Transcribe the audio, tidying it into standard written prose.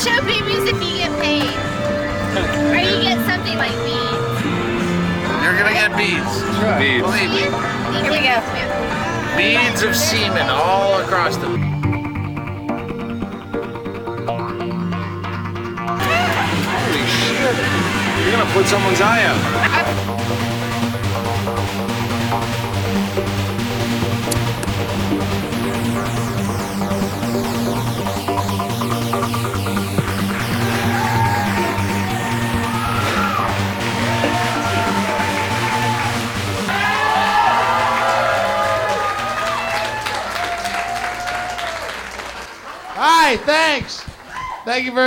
show babies if you get paid. Or you get something like beads. You're gonna get beads. Beads. Believe me. Here we go. Beads of semen all across them. Holy shit. You're gonna put someone's eye out. All right, thanks. Thank you very